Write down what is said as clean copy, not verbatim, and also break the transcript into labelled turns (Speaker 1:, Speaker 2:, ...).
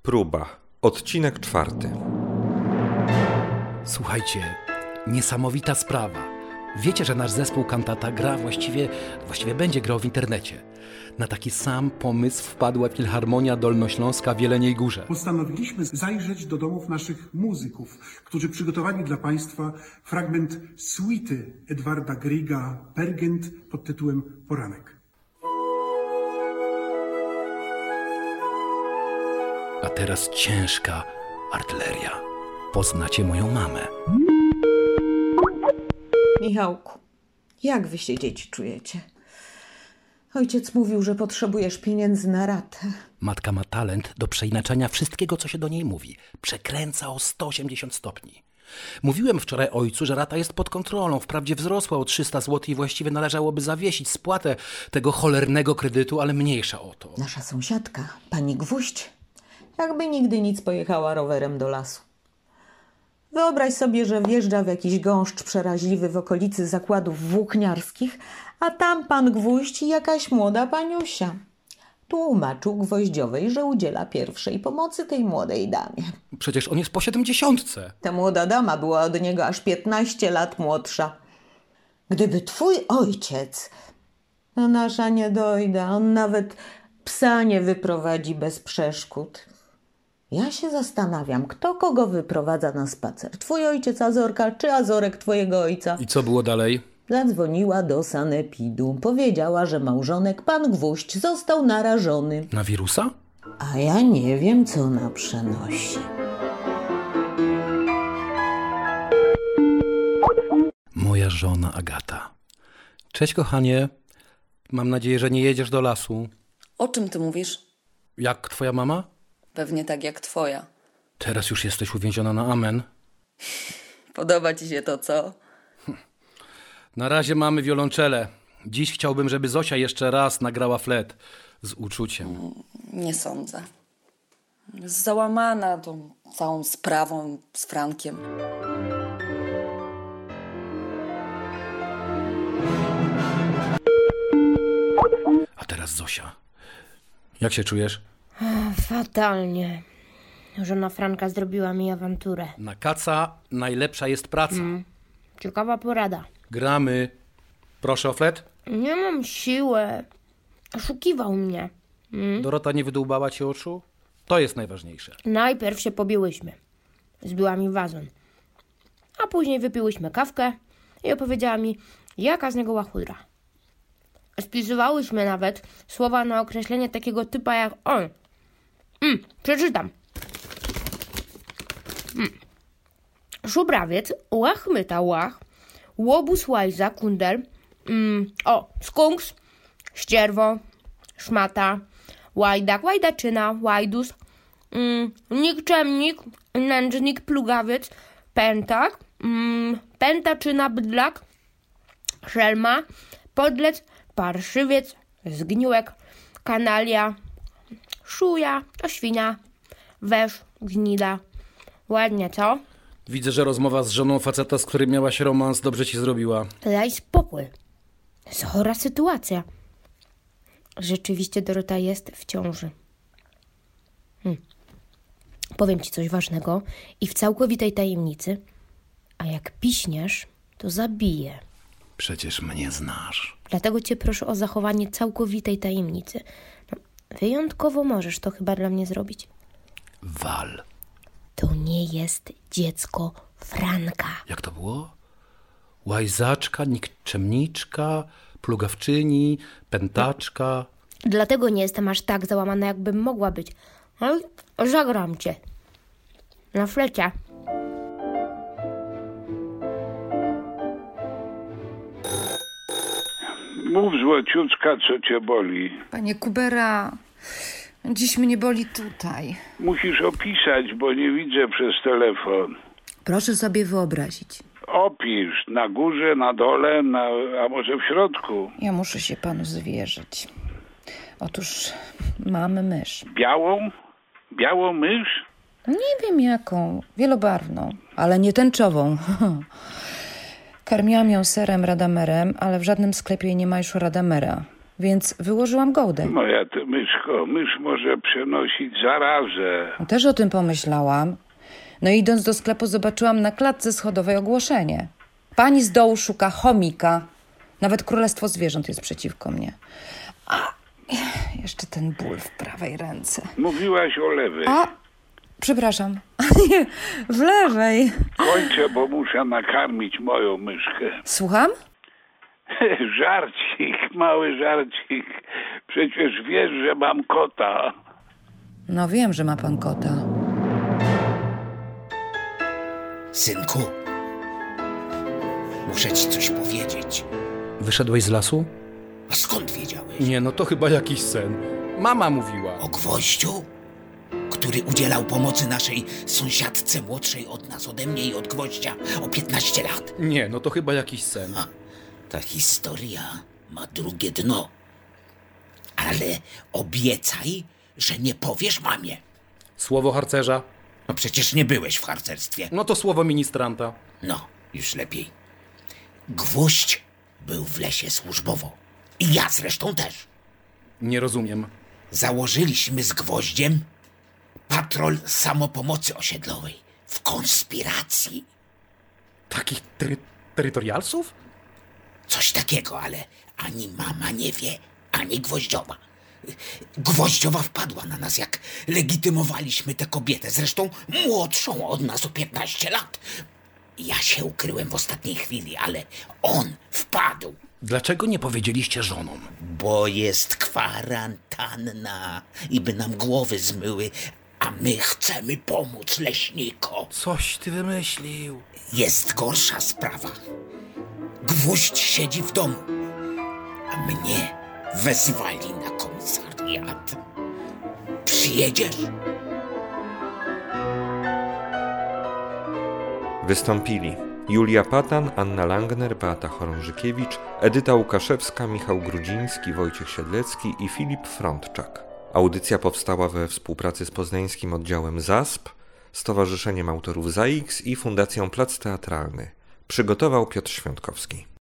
Speaker 1: Próba. Odcinek 4.
Speaker 2: Słuchajcie, niesamowita sprawa. Wiecie, że nasz zespół Kantata gra, właściwie będzie grał w internecie. Na taki sam pomysł wpadła Filharmonia Dolnośląska w Jeleniej Górze.
Speaker 3: Postanowiliśmy zajrzeć do domów naszych muzyków, którzy przygotowali dla Państwa fragment suity Edwarda Grieга Pergent pod tytułem Poranek.
Speaker 2: A teraz ciężka artyleria. Poznacie moją mamę.
Speaker 4: Michałku, jak wy się dzieci czujecie? Ojciec mówił, że potrzebujesz pieniędzy na ratę.
Speaker 2: Matka ma talent do przeinaczania wszystkiego, co się do niej mówi. Przekręca o 180 stopni. Mówiłem wczoraj ojcu, że rata jest pod kontrolą. Wprawdzie wzrosła o 300 zł i właściwie należałoby zawiesić spłatę tego cholernego kredytu, ale mniejsza o to.
Speaker 4: Nasza sąsiadka, pani Gwóźdź, jakby nigdy nic pojechała rowerem do lasu. Wyobraź sobie, że wjeżdża w jakiś gąszcz przeraźliwy w okolicy zakładów włókniarskich, a tam pan Gwóźdź i jakaś młoda paniusia. Tłumaczył Gwoździowej, że udziela pierwszej pomocy tej młodej damie.
Speaker 2: Przecież on jest po 70.
Speaker 4: Ta młoda dama była od niego aż 15 lat młodsza. Gdyby twój ojciec, no nasza nie dojda, on nawet psa nie wyprowadzi bez przeszkód. Ja się zastanawiam, kto kogo wyprowadza na spacer. Twój ojciec Azorka, czy Azorek twojego ojca?
Speaker 2: I co było dalej?
Speaker 4: Zadzwoniła do sanepidu. Powiedziała, że małżonek pan Gwóźdź został narażony.
Speaker 2: Na wirusa?
Speaker 4: A ja nie wiem, co ona przenosi.
Speaker 2: Moja żona Agata. Cześć, kochanie. Mam nadzieję, że nie jedziesz do lasu.
Speaker 5: O czym ty mówisz?
Speaker 2: Jak twoja mama?
Speaker 5: Pewnie tak jak twoja.
Speaker 2: Teraz już jesteś uwięziona na amen.
Speaker 5: Podoba ci się to, co?
Speaker 2: Na razie mamy wiolonczele. Dziś chciałbym, żeby Zosia jeszcze raz nagrała flet z uczuciem.
Speaker 5: Nie sądzę. Jest załamana tą całą sprawą z Frankiem.
Speaker 2: A teraz Zosia. Jak się czujesz?
Speaker 6: Fatalnie. Żona Franka zrobiła mi awanturę.
Speaker 2: Na kaca najlepsza jest praca.
Speaker 6: Ciekawa porada.
Speaker 2: Gramy. Proszę o flet.
Speaker 6: Nie mam siły. Oszukiwał mnie.
Speaker 2: Dorota nie wydłubała ci oczu? To jest najważniejsze.
Speaker 6: Najpierw się pobiłyśmy. Zbiła mi wazon. A później wypiłyśmy kawkę i opowiedziała mi, jaka z niego łachudra. Spisywałyśmy nawet słowa na określenie takiego typa jak on. Przeczytam. Szubrawiec, łachmyta łach, łobuz łajza, kundel, skunks, ścierwo, szmata, łajdak, łajdaczyna, łajdus, nikczemnik, nędznik, plugawiec, pętak, pętaczyna, bydlak, szelma, podlec, parszywiec, zgniłek, kanalia, szuja, świnia, węż, gnida. Ładnie, co?
Speaker 2: Widzę, że rozmowa z żoną faceta, z którym miałaś romans, dobrze ci zrobiła.
Speaker 6: Daj spokój. To jest chora sytuacja. Rzeczywiście Dorota jest w ciąży. Powiem ci coś ważnego i w całkowitej tajemnicy. A jak piśniesz, to zabiję.
Speaker 2: Przecież mnie znasz.
Speaker 6: Dlatego cię proszę o zachowanie całkowitej tajemnicy. Wyjątkowo możesz to chyba dla mnie zrobić.
Speaker 2: Wal.
Speaker 6: To nie jest dziecko Franka.
Speaker 2: Jak to było? Łajzaczka, nikczemniczka, plugawczyni, pętaczka.
Speaker 6: Dlatego nie jestem aż tak załamana, jakbym mogła być. Ale zagram cię. Na flecie.
Speaker 7: Mów, złociuczka, co cię boli.
Speaker 8: Panie Kubera, dziś mnie boli tutaj.
Speaker 7: Musisz opisać, bo nie widzę przez telefon.
Speaker 8: Proszę sobie wyobrazić.
Speaker 7: Opisz, na górze, na dole, a może w środku.
Speaker 8: Ja muszę się panu zwierzyć. Otóż mamy mysz.
Speaker 7: Białą? Białą mysz?
Speaker 8: Nie wiem jaką, wielobarwną, ale nie tęczową. Karmiłam ją serem Radamerem, ale w żadnym sklepie nie ma już Radamera. więc wyłożyłam gołdę.
Speaker 7: Moja ty myszko, mysz może przenosić zarazę.
Speaker 8: Też o tym pomyślałam. No i idąc do sklepu zobaczyłam na klatce schodowej ogłoszenie. Pani z dołu szuka chomika. Nawet Królestwo Zwierząt jest przeciwko mnie. A jeszcze ten ból w prawej ręce.
Speaker 7: Mówiłaś o lewej.
Speaker 8: Przepraszam. Nie, w lewej.
Speaker 7: Kończę, bo muszę nakarmić moją myszkę.
Speaker 8: Słucham?
Speaker 7: Żarcik, mały żarcik. Przecież wiesz, że mam kota.
Speaker 8: No wiem, że ma pan kota.
Speaker 9: Synku, muszę ci coś powiedzieć.
Speaker 2: Wyszedłeś z lasu?
Speaker 9: A skąd wiedziałeś?
Speaker 2: Nie, no to chyba jakiś sen. Mama mówiła.
Speaker 9: O Gwoździu, który udzielał pomocy naszej sąsiadce młodszej od nas, ode mnie i od Gwoździa o 15 lat.
Speaker 2: Nie, no to chyba jakiś sen.
Speaker 9: Ta historia ma drugie dno. Ale obiecaj, że nie powiesz mamie.
Speaker 2: Słowo harcerza?
Speaker 9: No przecież nie byłeś w harcerstwie.
Speaker 2: No to słowo ministranta.
Speaker 9: No, już lepiej. Gwóźdź był w lesie służbowo. I ja zresztą też.
Speaker 2: Nie rozumiem.
Speaker 9: Założyliśmy z Gwoździem patrol samopomocy osiedlowej w konspiracji.
Speaker 2: Takich terytorialsów?
Speaker 9: Coś takiego, ale ani mama nie wie, ani Gwoździowa. Gwoździowa wpadła na nas, jak legitymowaliśmy tę kobietę, zresztą młodszą od nas o 15 lat. Ja się ukryłem w ostatniej chwili, ale on wpadł.
Speaker 2: Dlaczego nie powiedzieliście żonom?
Speaker 9: Bo jest kwarantanna i by nam głowy zmyły, a my chcemy pomóc leśnikom.
Speaker 2: Coś ty wymyślił.
Speaker 9: Jest gorsza sprawa. Gwóźdź siedzi w domu, a mnie wezwali na komisariat. Przyjedziesz?
Speaker 1: Wystąpili Julia Patan, Anna Langner, Beata Chorążykiewicz, Edyta Łukaszewska, Michał Grudziński, Wojciech Siedlecki i Filip Frądczak. Audycja powstała we współpracy z poznańskim oddziałem ZASP, Stowarzyszeniem Autorów ZAIX i Fundacją Plac Teatralny. Przygotował Piotr Świątkowski.